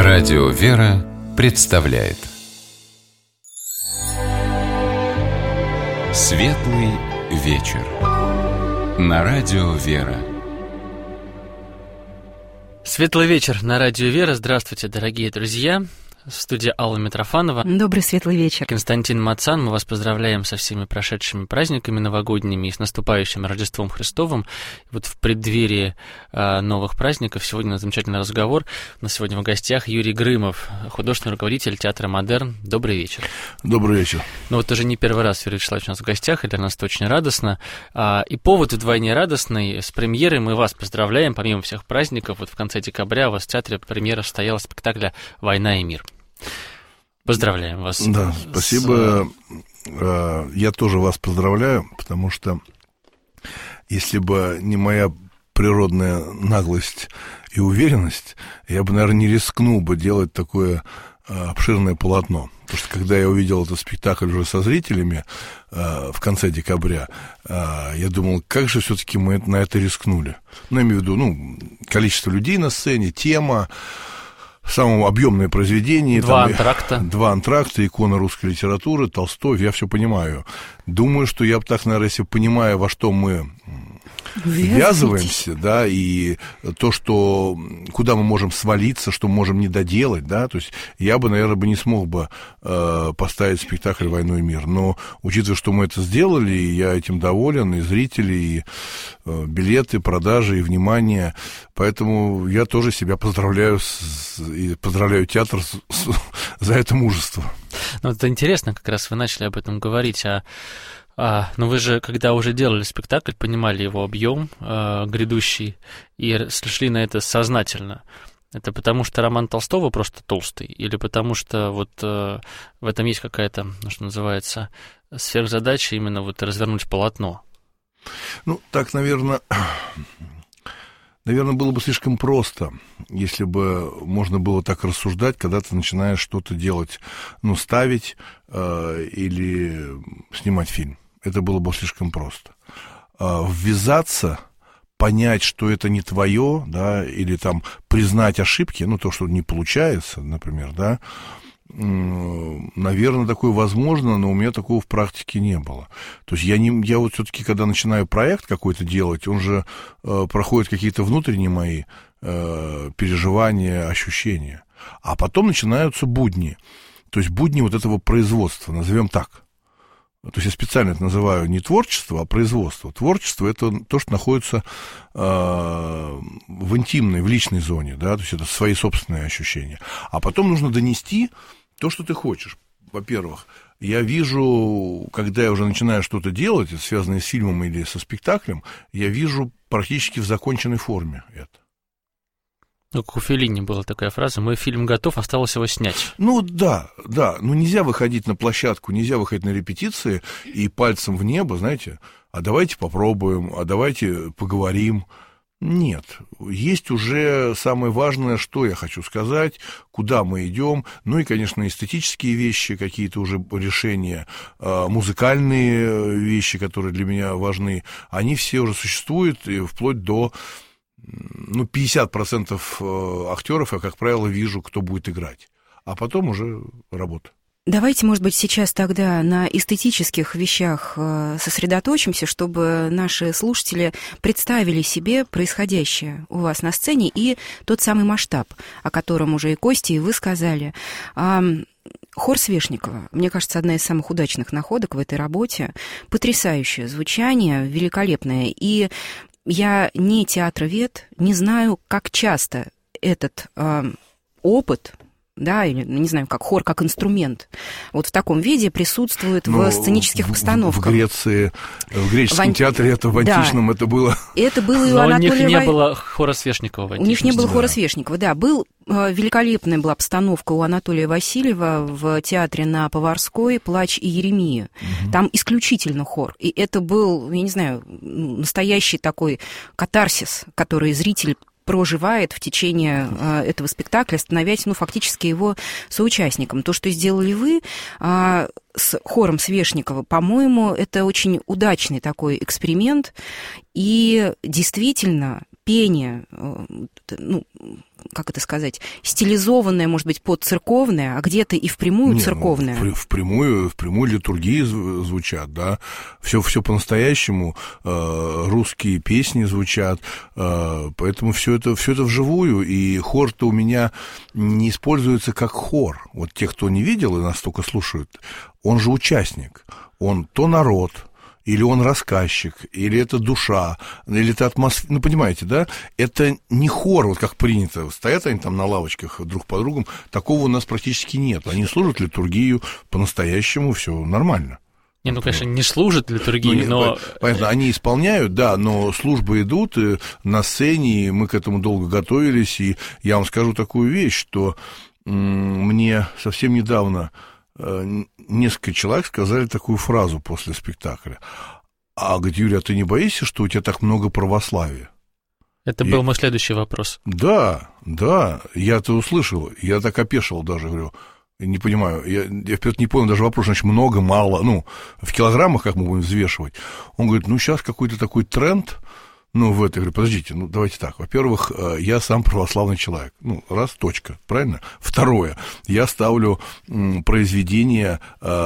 Радио «Вера» представляет Светлый вечер на Радио «Вера». Светлый вечер на Радио «Вера». Здравствуйте, дорогие друзья. В студии Алла Митрофанова. Добрый светлый вечер. Константин Мацан. Мы вас поздравляем со всеми прошедшими праздниками новогодними и с наступающим Рождеством Христовым. Вот в преддверии новых праздников сегодня у нас замечательный разговор. У нас сегодня в гостях Юрий Грымов, художественный руководитель театра «Модерн». Добрый вечер. Добрый вечер. Ну вот уже не первый раз Юрий Вячеславович у нас в гостях, и для нас это очень радостно. И повод вдвойне радостный. С премьерой мы вас поздравляем. Помимо всех праздников, вот в конце декабря у вас в театре премьера состоялась спектакля «Война и мир». Поздравляем вас. Да, спасибо. Я тоже вас поздравляю, потому что если бы не моя природная наглость и уверенность, я бы, наверное, не рискнул бы делать такое обширное полотно. Потому что когда я увидел этот спектакль уже со зрителями в конце декабря, я думал, как же все-таки мы на это рискнули. Ну, я имею в виду, количество людей на сцене, тема, самое объемное произведение. Два антракта, икона русской литературы, Толстой, я все понимаю. Думаю, что я так, наверное, если понимаю, во что мы ввязываемся, да, и то, что, куда мы можем свалиться, что мы можем не доделать, да, то есть я бы, наверное, не смог бы поставить спектакль «Войну и мир», но учитывая, что мы это сделали, и я этим доволен, и зрители, и билеты, продажи, и внимание, поэтому я тоже себя поздравляю и поздравляю театр за это мужество. Ну, это интересно, как раз вы начали об этом говорить, но вы же, когда уже делали спектакль, понимали его объем грядущий и шли на это сознательно. Это потому, что роман Толстого просто толстый? Или потому, что вот в этом есть какая-то, что называется, сверхзадача именно вот развернуть полотно? Ну, так, наверное, было бы слишком просто, если бы можно было так рассуждать, когда ты начинаешь что-то делать, ставить или снимать фильм. Это было бы слишком просто. Ввязаться, понять, что это не твое, да, или там признать ошибки, то, что не получается, например, да, наверное, такое возможно, но у меня такого в практике не было. То есть я вот все-таки, когда начинаю проект какой-то делать, он же проходит какие-то внутренние мои переживания, ощущения. А потом начинаются будни. То есть будни вот этого производства, назовем так. То есть я специально это называю не творчество, а производство. Творчество — это то, что находится в интимной, в личной зоне, да, то есть это свои собственные ощущения. А потом нужно донести то, что ты хочешь. Во-первых, я вижу, когда я уже начинаю что-то делать, связанное с фильмом или со спектаклем, я вижу практически в законченной форме это. Как у Феллини была такая фраза: «Мой фильм готов, осталось его снять». Да. Нельзя выходить на площадку, нельзя выходить на репетиции и пальцем в небо, знаете, а давайте попробуем, а давайте поговорим. Нет, есть уже самое важное, что я хочу сказать, куда мы идем, и, конечно, эстетические вещи, какие-то уже решения, музыкальные вещи, которые для меня важны, они все уже существуют, и вплоть до 50% актеров я, как правило, вижу, кто будет играть, а потом уже работа. Давайте, может быть, сейчас тогда на эстетических вещах сосредоточимся, чтобы наши слушатели представили себе происходящее у вас на сцене и тот самый масштаб, о котором уже и Костя, и вы сказали. Хор Свешникова, мне кажется, одна из самых удачных находок в этой работе. Потрясающее звучание, великолепное. И я не театровед, не знаю, как часто этот опыт, да, или, не знаю, как хор, как инструмент, вот в таком виде присутствует в сценических постановках. В Греции, в греческом театре, это в античном, это было... Это было и у Анатолия... Но у них не было хора Свешникова в античном. У них не было хора Свешникова, да. Великолепная была постановка у Анатолия Васильева в театре на Поварской «Плач и Еремия». Угу. Там исключительно хор. И это был, я не знаю, настоящий такой катарсис, который зритель проживает в течение этого спектакля, становясь, фактически его соучастником. То, что сделали вы с хором Свешникова, по-моему, это очень удачный такой эксперимент. И действительно, пение, ну, как это сказать, стилизованное, может быть, под церковное, а где-то и впрямую церковное. Ну, впрямую литургии звучат, да, все по-настоящему, русские песни звучат, поэтому все это вживую, и хор-то у меня не используется как хор. Вот те, кто не видел и нас только слушают, он же участник, он то народ, или он рассказчик, или это душа, или это атмосфера, ну, понимаете, да? Это не хор, вот как принято, стоят они там на лавочках друг по другу, такого у нас практически нет. Они служат литургию по-настоящему, все нормально. Не, ну, конечно, не служат литургии, но... Понятно, они исполняют, да, но службы идут на сцене, и мы к этому долго готовились, и я вам скажу такую вещь, что мне совсем недавно несколько человек сказали такую фразу после спектакля. А, говорит, Юрий, а ты не боишься, что у тебя так много православия? Это был мой следующий вопрос. Да, я это услышал, я так опешил даже, говорю, не понимаю, я вперед не понял даже вопрос, значит, много, мало, ну, в килограммах как мы будем взвешивать? Он говорит, ну, сейчас какой-то такой тренд, ну, в это, я говорю, подождите, ну, давайте так. Во-первых, я сам православный человек. Ну, раз, точка, правильно? Второе, я ставлю произведение,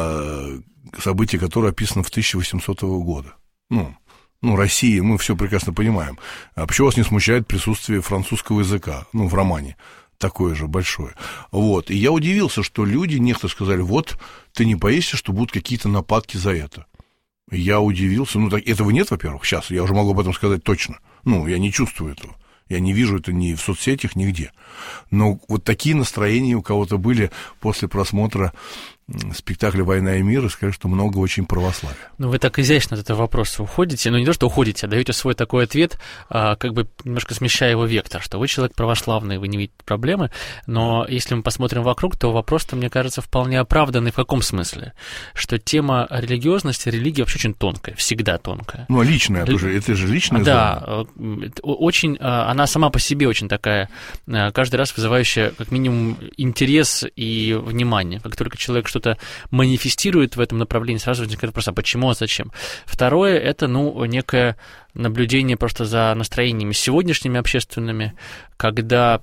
события, которое описано в 1800 года. Ну, Россия, мы все прекрасно понимаем. А почему вас не смущает присутствие французского языка, ну, в романе? Такое же большое. Вот. И я удивился, что люди, некоторые сказали, вот, ты не боишься, что будут какие-то нападки за это? Я удивился. Ну, так, этого нет, во-первых, сейчас. Я уже могу об этом сказать точно. Ну, я не чувствую этого. Я не вижу это ни в соцсетях, нигде. Но вот такие настроения у кого-то были после просмотра спектакля «Война и мир», и сказали, что много очень православия. Ну, вы так изящно от этого вопроса уходите, но не то, что уходите, а даете свой такой ответ, как бы немножко смещая его вектор, что вы человек православный, вы не видите проблемы, но если мы посмотрим вокруг, то вопрос-то, мне кажется, вполне оправданный. В каком смысле? Что тема религиозности, религия вообще очень тонкая, всегда тонкая. Ну, а личная тоже, это же личная зона. Да, очень, она сама по себе очень такая, каждый раз вызывающая, как минимум, интерес и внимание. Как только человек что-то манифестирует в этом направлении, сразу возникает вопрос, а почему, а зачем? Второе, это, некое наблюдение просто за настроениями сегодняшними общественными, когда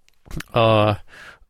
тема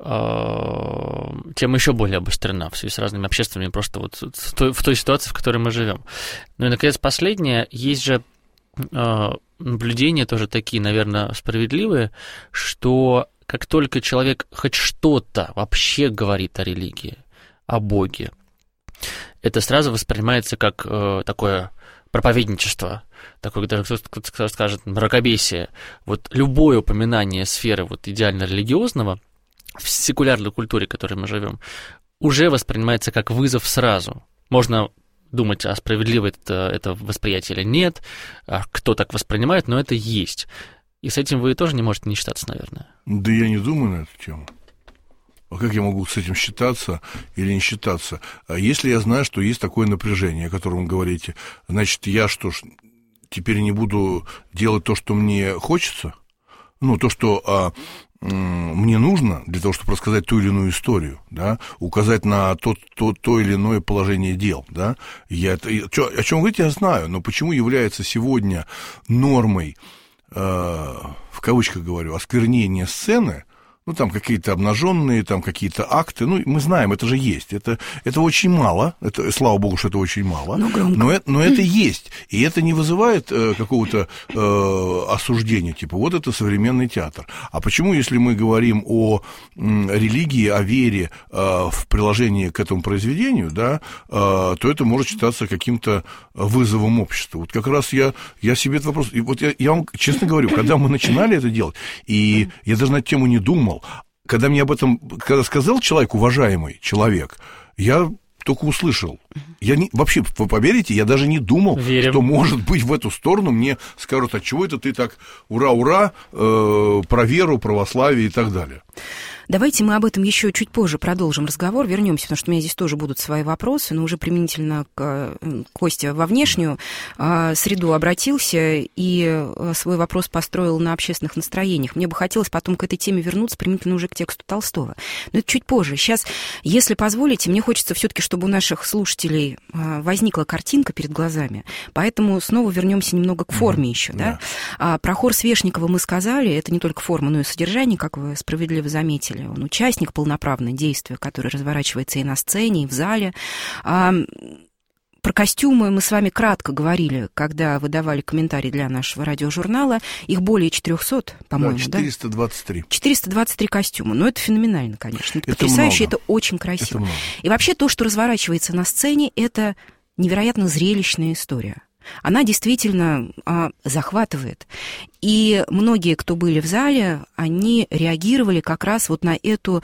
еще более обострена в связи с разными общественными, просто вот в той ситуации, в которой мы живем. Ну и, наконец, последнее, есть же наблюдения тоже такие, наверное, справедливые, что как только человек хоть что-то вообще говорит о религии, о Боге, это сразу воспринимается как такое проповедничество, такое, даже кто-то скажет, мракобесие. Вот любое упоминание сферы вот идеально религиозного в секулярной культуре, в которой мы живем, уже воспринимается как вызов сразу. Можно думать, а справедливо это восприятие или нет, кто так воспринимает, но это есть. И с этим вы тоже не можете не считаться, наверное. Да я не думаю на эту тему. А как я могу с этим считаться или не считаться? Если я знаю, что есть такое напряжение, о котором вы говорите, значит, я что ж, теперь не буду делать то, что мне хочется? Ну, то, что мне нужно для того, чтобы рассказать ту или иную историю, да, указать на то или иное положение дел, да. О чем говорите, я знаю, но почему является сегодня нормой, в кавычках говорю, осквернение сцены, ну, там какие-то обнаженные, там какие-то акты, ну, мы знаем, это же есть, это очень мало, это, слава богу, что это очень мало, но это есть, и это не вызывает какого-то осуждения, типа, вот это современный театр. А почему, если мы говорим о религии, о вере в приложении к этому произведению, да, то это может считаться каким-то вызовом обществу? Вот как раз я себе этот вопрос, и вот я вам честно говорю, когда мы начинали это делать, и я даже на эту тему не думал, когда мне об этом, когда сказал человек, уважаемый человек, я только услышал. Вообще, вы поверите, я даже не думал, что может быть в эту сторону мне скажут, а чего это ты так ура-ура про веру, православие и так далее. Давайте мы об этом еще чуть позже продолжим разговор, вернемся, потому что у меня здесь тоже будут свои вопросы, но уже применительно к Костя во внешнюю среду обратился и свой вопрос построил на общественных настроениях. Мне бы хотелось потом к этой теме вернуться, применительно уже к тексту Толстого. Но это чуть позже. Сейчас, если позволите, мне хочется все-таки, чтобы у наших слушателей возникла картинка перед глазами, поэтому снова вернемся немного к форме еще. Да? Про хор Свешникова мы сказали, это не только форма, но и содержание, как вы справедливо заметили. Он участник полноправного действия, который разворачивается и на сцене, и в зале. Про костюмы мы с вами кратко говорили, когда вы давали комментарий для нашего радиожурнала. Их более 400, по-моему, да? 423. 423 костюма. Но это феноменально, конечно. Это потрясающе, много. Это очень красиво. Это и вообще то, что разворачивается на сцене, это невероятно зрелищная история. Она действительно захватывает. И многие, кто были в зале, они реагировали как раз вот на эту,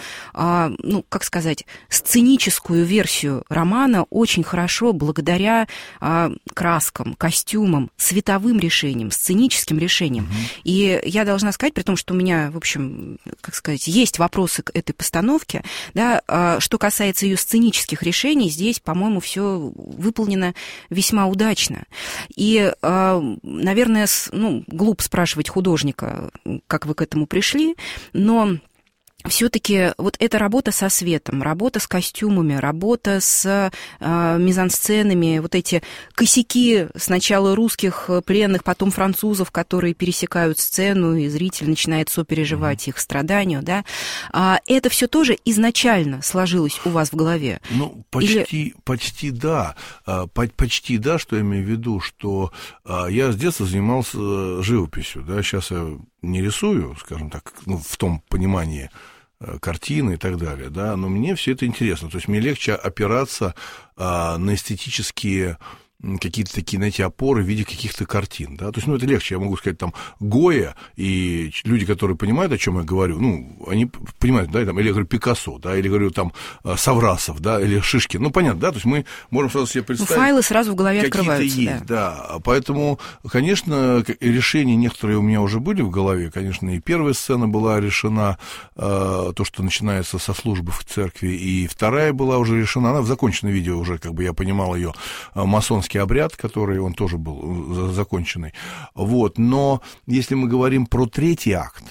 как сказать, сценическую версию романа очень хорошо благодаря краскам, костюмам, световым решениям, сценическим решениям. И я должна сказать, при том, что у меня, в общем, как сказать, есть вопросы к этой постановке, да, что касается ее сценических решений, здесь, по-моему, все выполнено весьма удачно. И, наверное, глупо спрашивать художника, как вы к этому пришли, но все-таки вот эта работа со светом, работа с костюмами, работа с мизансценами, вот эти косяки сначала русских пленных, потом французов, которые пересекают сцену, и зритель начинает сопереживать их страданию, да, это все тоже изначально сложилось у вас в голове? Ну, почти да, что я имею в виду, что я с детства занимался живописью, да, сейчас я не рисую, скажем так, в том понимании картины и так далее, да, но мне все это интересно, то есть мне легче опираться на эстетические какие-то такие, знаете, опоры в виде каких-то картин, да, то есть, это легче, я могу сказать, там, Гойя, и люди, которые понимают, о чем я говорю, они понимают, да, там, или я говорю Пикассо, да, или говорю, там, Саврасов, да, или Шишкин, понятно, да, то есть мы можем сразу себе представить. Файлы сразу в голове открываются, есть, да, поэтому, конечно, решения некоторые у меня уже были в голове, конечно, и первая сцена была решена, то, что начинается со службы в церкви, и вторая была уже решена, она в законченном виде уже, как бы я понимал ее, масонский обряд, который он тоже был законченный. Вот. Но если мы говорим про третий акт,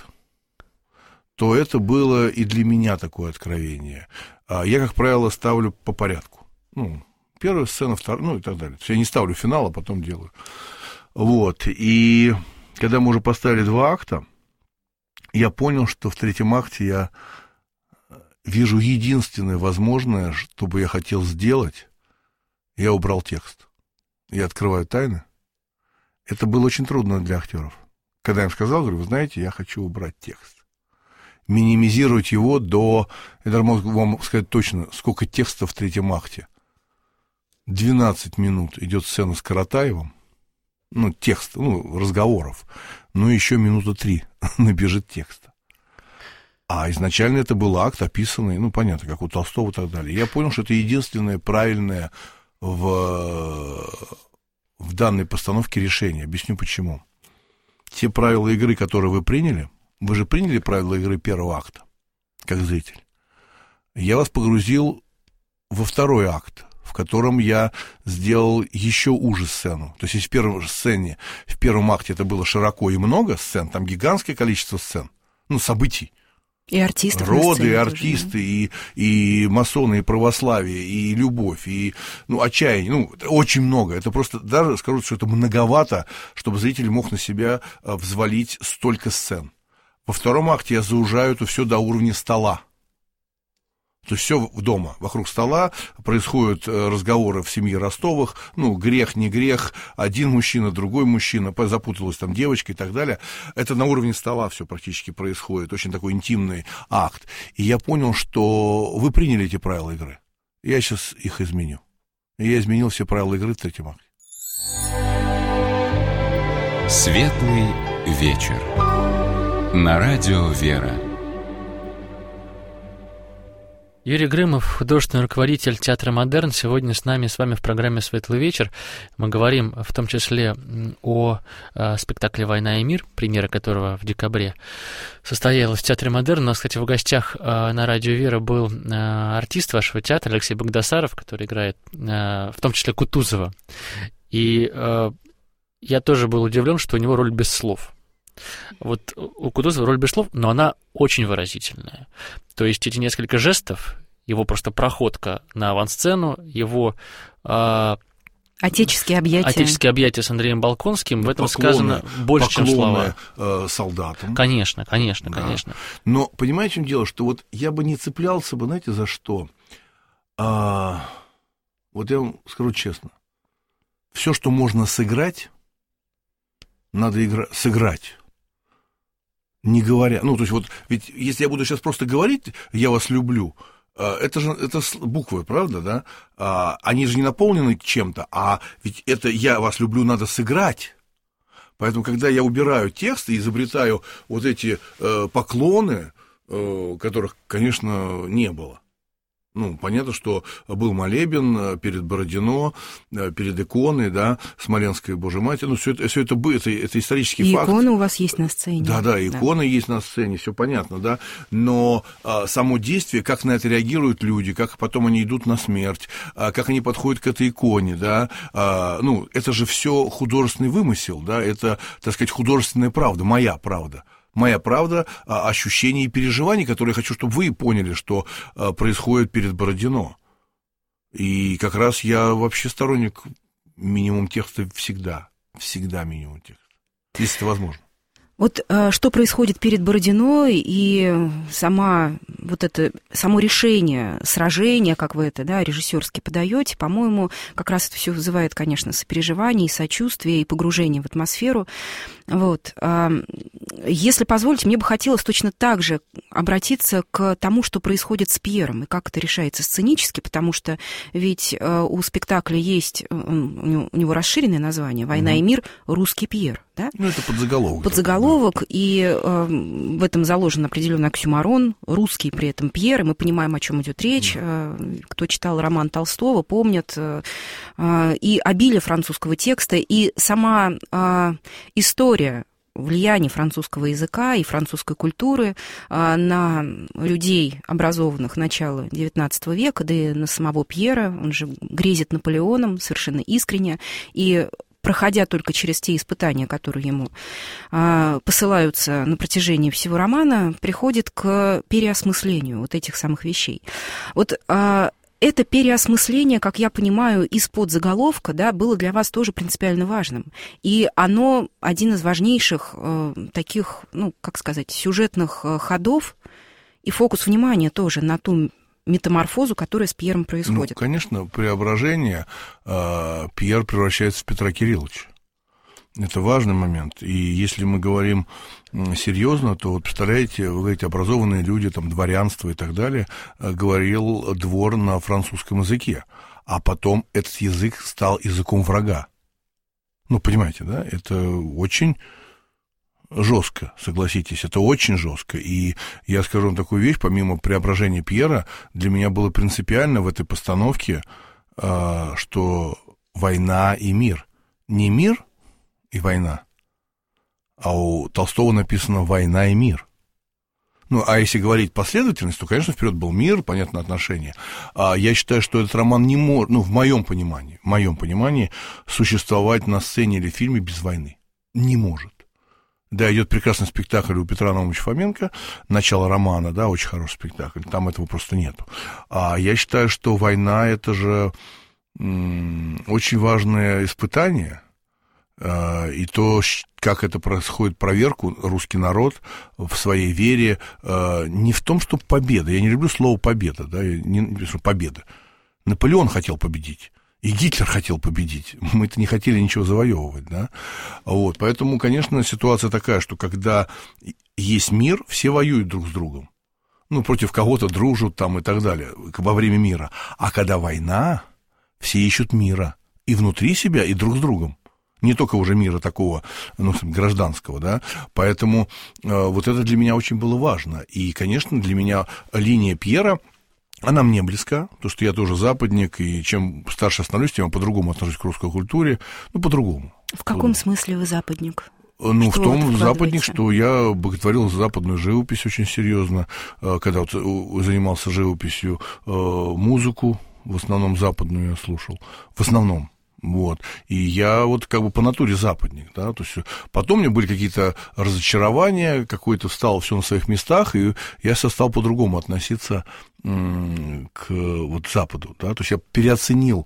то это было и для меня такое откровение. Я, как правило, ставлю по порядку. Первая сцена, вторая, и так далее. То есть я не ставлю финал, а потом делаю. Вот. И когда мы уже поставили 2 акта, я понял, что в третьем акте я вижу единственное возможное, что бы я хотел сделать, я убрал текст. Я открываю тайны. Это было очень трудно для актеров. Когда я им сказал, говорю, вы знаете, я хочу убрать текст. Минимизировать его до... Я даже могу вам сказать точно, сколько текста в третьем акте. 12 минут идет сцена с Каратаевым. Текст, разговоров. Еще минута 3 набежит текста. А изначально это был акт, описанный, понятно, как у Толстого и так далее. Я понял, что это единственное правильное в данной постановке решение. Объясню почему. Те правила игры, которые вы приняли, вы же приняли правила игры первого акта, как зритель. Я вас погрузил во второй акт, в котором я сделал еще уже сцену. То есть, если в первой сцене, в первом акте это было широко и много сцен, там гигантское количество сцен, событий. И артисты. Роды, и артисты, тоже, да? и масоны, и православие, и любовь, и отчаяние. Очень много. Это просто, даже скажу, что это многовато, чтобы зритель мог на себя взвалить столько сцен. Во втором акте я заужаю это все до уровня стола. То есть все дома, вокруг стола происходят разговоры в семье Ростовых, грех, не грех, один мужчина, другой мужчина, запуталась там девочка и так далее. Это на уровне стола все практически происходит, очень такой интимный акт. И я понял, что вы приняли эти правила игры. Я сейчас их изменю. И я изменил все правила игры в третьем акте. Светлый вечер. На радио «Вера». Юрий Грымов, художественный руководитель театра «Модерн», сегодня с вами в программе «Светлый вечер». Мы говорим в том числе о спектакле «Война и мир», премьера которого в декабре состоялась в театре «Модерн». У нас, кстати, в гостях на радио «Вера» был артист вашего театра Алексей Багдасаров, который играет в том числе Кутузова. И я тоже был удивлен, что у него роль без слов. Вот у Кутузова роль без слов, но она очень выразительная. То есть эти несколько жестов, его просто проходка на авансцену, его отеческие объятия с Андреем Болконским, в этом сказано больше, чем слова. Солдатам. Конечно. Но понимаете, в чем дело, что вот я бы не цеплялся бы, знаете, за что? Вот я вам скажу честно. Все, что можно сыграть, надо сыграть. Не говоря, то есть вот, ведь если я буду сейчас просто говорить, я вас люблю, это буквы, правда, да? Они же не наполнены чем-то, а ведь это я вас люблю надо сыграть. Поэтому, когда я убираю текст и изобретаю вот эти поклоны, которых, конечно, не было. Понятно, что был молебен перед Бородино, перед иконой, да, Смоленской Божьей Матери. Все это исторический факт. И иконы у вас есть на сцене. Да, иконы есть на сцене, все понятно, да. Но само действие, как на это реагируют люди, как потом они идут на смерть, как они подходят к этой иконе, да. Это же все художественный вымысел, да, это, так сказать, художественная правда, моя правда. Моя правда, ощущения и переживания, которые я хочу, чтобы вы поняли, что происходит перед Бородино. И как раз я вообще сторонник минимум текста всегда минимум текста, если это возможно. Вот что происходит перед Бородино и само решение сражения, как вы это, да, режиссерски подаете, по-моему, как раз это все вызывает, конечно, сопереживание, и сочувствие, и погружение в атмосферу. Вот. Если позволите, мне бы хотелось точно так же обратиться к тому, что происходит с Пьером, и как это решается сценически, потому что ведь у спектакля есть, у него расширенное название «Война и мир. Русский Пьер». Да? Это подзаголовок. Подзаголовок, и в этом заложен определенный оксюморон, русский при этом Пьер, и мы понимаем, о чем идет речь. Кто читал роман Толстого, помнят и обилие французского текста, и сама история влияние французского языка и французской культуры на людей, образованных начала XIX века, да и на самого Пьера. Он же грезит Наполеоном совершенно искренне, и проходя только через те испытания, которые ему посылаются на протяжении всего романа, приходит к переосмыслению вот этих самых вещей. Вот это переосмысление, как я понимаю, из-под заголовка, да, было для вас тоже принципиально важным. И оно один из важнейших таких, сюжетных ходов и фокус внимания тоже на ту метаморфозу, которая с Пьером происходит. Конечно, преображение, Пьер превращается в Петра Кирилловича. Это важный момент. И если мы говорим серьезно, то вот представляете, вы говорите, образованные люди, там, дворянство и так далее, говорил двор на французском языке, а потом этот язык стал языком врага. Понимаете, да? Это очень жестко, согласитесь, это очень жестко. И я скажу вам такую вещь, помимо преображения Пьера, для меня было принципиально в этой постановке, что война и мир. Не мир и война, а у Толстого написано «война и мир». А если говорить последовательность, то, конечно, вперед был мир, понятно, отношения. Я считаю, что этот роман не может, в моем понимании, существовать на сцене или фильме без войны. Не может. Да, идет прекрасный спектакль у Петра Наумовича Фоменко, начало романа, да, очень хороший спектакль, там этого просто нету. Я считаю, что война — это же очень важное испытание, и то, как это происходит, проверку русский народ в своей вере, не в том, что победа, я не люблю слово победа, да, победа. Наполеон хотел победить. И Гитлер хотел победить. Мы-то не хотели ничего завоевывать, да? Вот, поэтому, конечно, ситуация такая, что когда есть мир, все воюют друг с другом. Против кого-то дружат там и так далее, во время мира. А когда война, все ищут мира. И внутри себя, и друг с другом. Не только уже мира такого, гражданского, да? Поэтому вот это для меня очень было важно. И, конечно, для меня линия Пьера Она мне близка, потому что я тоже западник, и чем старше становлюсь, тем я по-другому отношусь к русской культуре, по-другому. В каком смысле вы западник? В том западник, что я боготворил западную живопись очень серьезно, когда занимался живописью, музыку, в основном западную я слушал, в основном. И я по натуре западник, да, то есть потом у меня были какие-то разочарования, какое-то стало все на своих местах, и я стал по-другому относиться к Западу, да, то есть я переоценил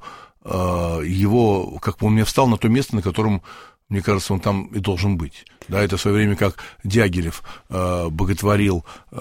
его, он мне встал на то место, на котором, мне кажется, он там и должен быть, да, это в свое время, как Дягилев боготворил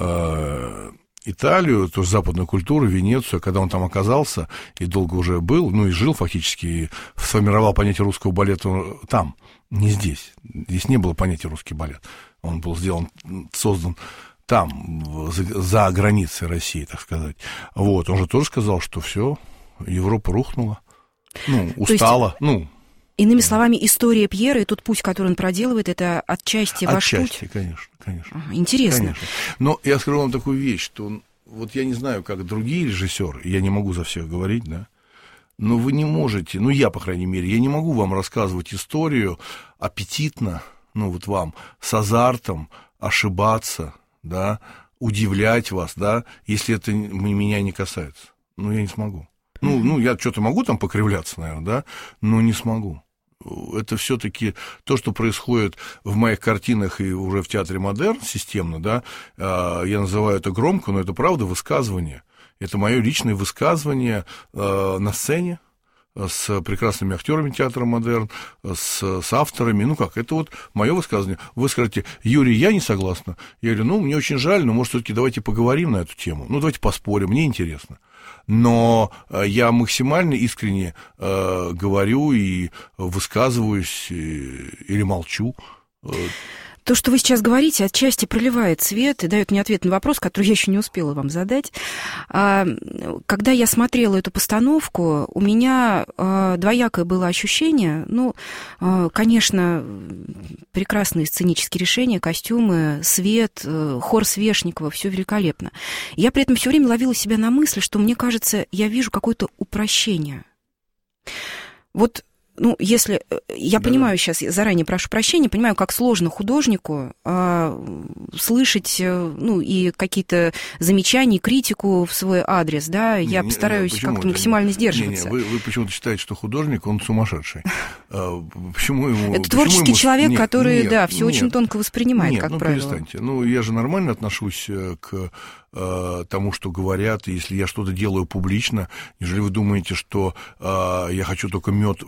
Италию, тоже западную культуру, Венецию, когда он там оказался и долго уже был, и жил фактически, и сформировал понятие русского балета там, не здесь. Здесь не было понятия русский балет. Он был создан там, за границей России, так сказать. Он же тоже сказал, что все, Европа рухнула, устала, Иными словами, история Пьера и тот путь, который он проделывает, это отчасти ваш путь? Отчасти, конечно. Интересно. Конечно. Но я скажу вам такую вещь, что я не знаю, как другие режиссеры, я не могу за всех говорить, да, но вы не можете, я, по крайней мере, я не могу вам рассказывать историю аппетитно, вам, с азартом, ошибаться, да, удивлять вас, да, если это меня не касается. Я не смогу. Я что-то могу там покривляться, наверное, да, но не смогу. Это все-таки то, что происходит в моих картинах и уже в театре модерн системно, да, я называю это громко, но это правда высказывание. Это мое личное высказывание на сцене с прекрасными актерами театра модерн, с авторами. Это мое высказывание. Вы скажете: Юрий, я не согласна. Я говорю: мне очень жаль, но, может, все-таки давайте поговорим на эту тему. Давайте поспорим, мне интересно. Но я максимально искренне говорю и высказываюсь, или молчу. То, что вы сейчас говорите, отчасти проливает свет и дает мне ответ на вопрос, который я еще не успела вам задать. Когда я смотрела эту постановку, у меня двоякое было ощущение. Конечно, прекрасные сценические решения, костюмы, свет, хор Свешникова, все великолепно. Я при этом все время ловила себя на мысли, что, мне кажется, я вижу какое-то упрощение. Если... Я понимаю сейчас, заранее прошу прощения, понимаю, как сложно художнику слышать, и какие-то замечания, критику в свой адрес, да, я постараюсь как-то максимально сдерживаться. Вы почему-то считаете, что художник, он сумасшедший. Почему ему... Это творческий человек, который, все очень тонко воспринимает, как правило. Перестаньте. Я же нормально отношусь к тому, что говорят, если я что-то делаю публично, нежели вы думаете, что я хочу только мед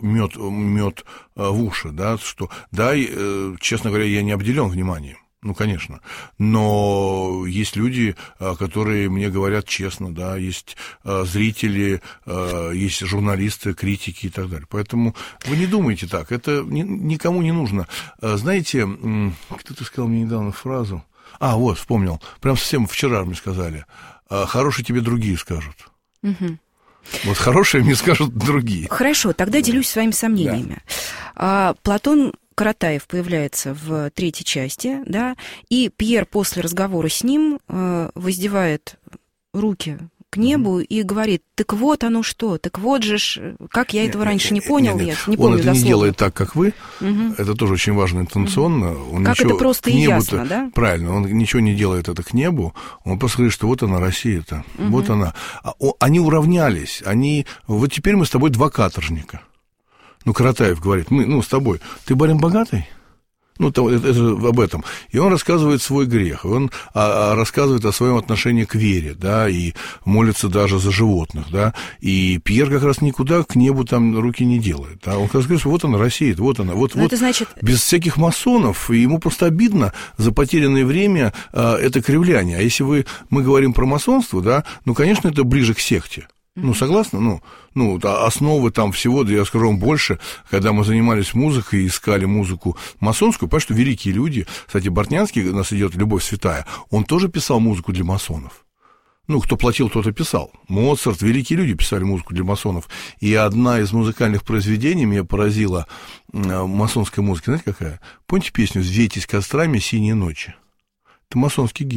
в уши, да, что, да, честно говоря, я не обделен вниманием, конечно, но есть люди, которые мне говорят честно, да, есть зрители, есть журналисты, критики и так далее, поэтому вы не думайте так, это никому не нужно. Знаете, кто-то сказал мне недавно фразу, вспомнил, прям совсем вчера мне сказали: хорошие тебе другие скажут. Хорошие мне скажут другие. Хорошо, тогда делюсь своими сомнениями. Да. Платон Каратаев появляется в третьей части, да, и Пьер после разговора с ним воздевает руки к небу и говорит: так вот оно что, так вот же ж, как я этого раньше не понял, я не помню дословно. Он это не делает так, как вы, это тоже очень важно интонационно. Он как это просто и ясно, да? Правильно, он ничего не делает это к небу, он просто говорит, что вот она, Россия-то, вот она. Они уравнялись, вот теперь мы с тобой два каторжника. Каратаев говорит: с тобой, ты барин богатый? Это об этом. И он рассказывает свой грех, он рассказывает о своем отношении к вере, да, и молится даже за животных, да, и Пьер как раз никуда к небу там руки не делает, да, он как раз говорит, что вот она, Россия, вот она, вот, это значит... без всяких масонов, и ему просто обидно за потерянное время это кривляние, а если мы говорим про масонство, да, конечно, это ближе к секте. Согласны? Основы там всего, да я скажу вам больше, когда мы занимались музыкой и искали музыку масонскую, потому что великие люди, кстати, Бортнянский, у нас идет «Любовь святая», он тоже писал музыку для масонов. Кто платил, тот и писал. Моцарт, великие люди писали музыку для масонов. И одна из музыкальных произведений меня поразила масонской музыки. Знаете, какая? Помните песню «Взвейтесь кострами синие ночи»? Это масонский гимн.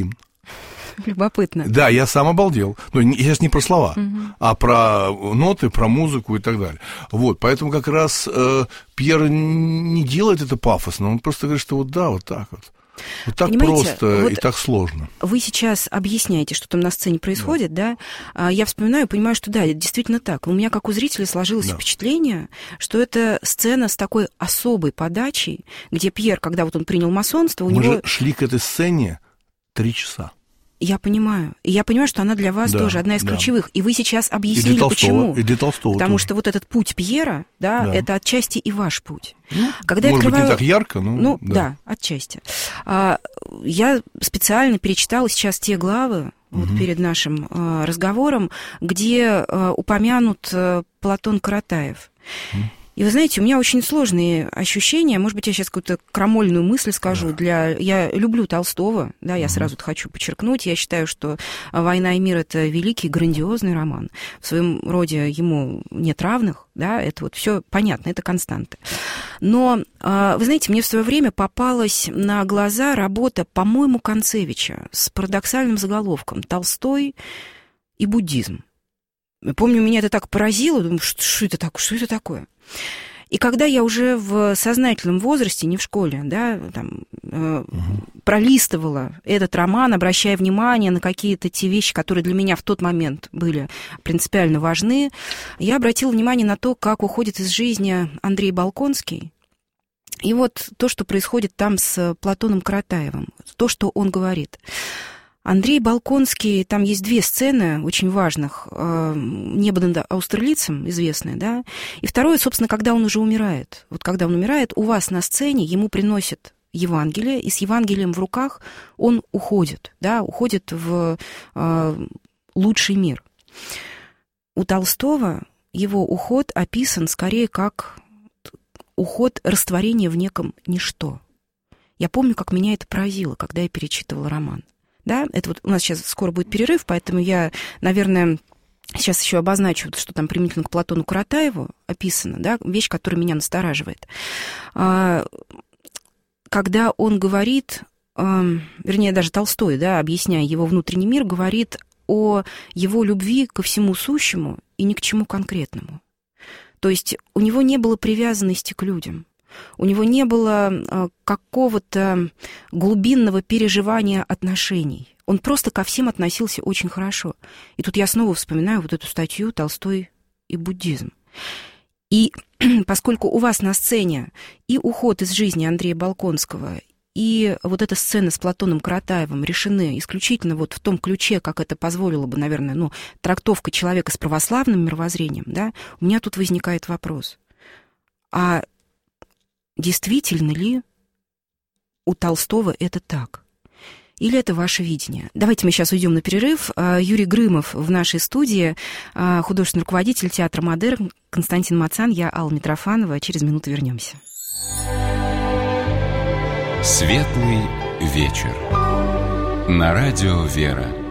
Любопытно. Да, я сам обалдел. Но я сейчас не про слова, а про ноты, про музыку и так далее. Вот, поэтому как раз Пьер не делает это пафосно, он просто говорит, что вот да, вот так вот. Вот так просто вот и так сложно. Вы сейчас объясняете, что там на сцене происходит, да? Я вспоминаю и понимаю, что да, это действительно так. У меня, как у зрителя, сложилось впечатление, что это сцена с такой особой подачей, где Пьер, когда вот он принял масонство, Мы же шли к этой сцене 3 часа. Я понимаю. И я понимаю, что она для вас тоже одна из ключевых. И вы сейчас объяснили, почему. И для Толстого Потому тоже. что вот этот путь Пьера, это отчасти и ваш путь. Когда может быть, не так ярко, но... да, отчасти. Я специально перечитала сейчас те главы, вот перед нашим разговором, где упомянут Платон Каратаев. И вы знаете, у меня очень сложные ощущения, может быть, я сейчас какую-то крамольную мысль скажу, я люблю Толстого, да, я сразу хочу подчеркнуть, я считаю, что «Война и мир» — это великий, грандиозный роман, в своем роде ему нет равных, да, это вот все понятно, это константы. Но, вы знаете, мне в свое время попалась на глаза работа, по-моему, Концевича с парадоксальным заголовком «Толстой и буддизм». Помню, меня это так поразило, думаю, что это такое? И когда я уже в сознательном возрасте, не в школе, да, там, пролистывала этот роман, обращая внимание на какие-то те вещи, которые для меня в тот момент были принципиально важны, я обратила внимание на то, как уходит из жизни Андрей Болконский. И вот то, что происходит там с Платоном Каратаевым, то, что он говорит. Андрей Болконский, там есть 2 сцены очень важных. «Небо над Аустерлицем» известное, да, и второе, собственно, когда он уже умирает. Вот когда он умирает, у вас на сцене ему приносят Евангелие, и с Евангелием в руках он уходит, да, уходит в лучший мир. У Толстого его уход описан скорее как уход растворения в неком ничто. Я помню, как меня это поразило, когда я перечитывала роман. Да, это вот у нас сейчас скоро будет перерыв, поэтому я, наверное, сейчас еще обозначу, что там применительно к Платону Каратаеву описано, да, вещь, которая меня настораживает. Когда он говорит, вернее, даже Толстой, да, объясняя его внутренний мир, говорит о его любви ко всему сущему и ни к чему конкретному. То есть у него не было привязанности к людям. У него не было какого-то глубинного переживания отношений. Он просто ко всем относился очень хорошо. И тут я снова вспоминаю вот эту статью «Толстой и буддизм». И поскольку у вас на сцене и уход из жизни Андрея Болконского, и вот эта сцена с Платоном Каратаевым решены исключительно вот в том ключе, как это позволило бы, наверное, трактовка человека с православным мировоззрением, да, у меня тут возникает вопрос. А действительно ли у Толстого это так? Или это ваше видение? Давайте мы сейчас уйдем на перерыв. Юрий Грымов в нашей студии, художественный руководитель театра «Модерн», Константин Мацан, я Алла Митрофанова. Через минуту вернемся. Светлый вечер. На радио «Вера».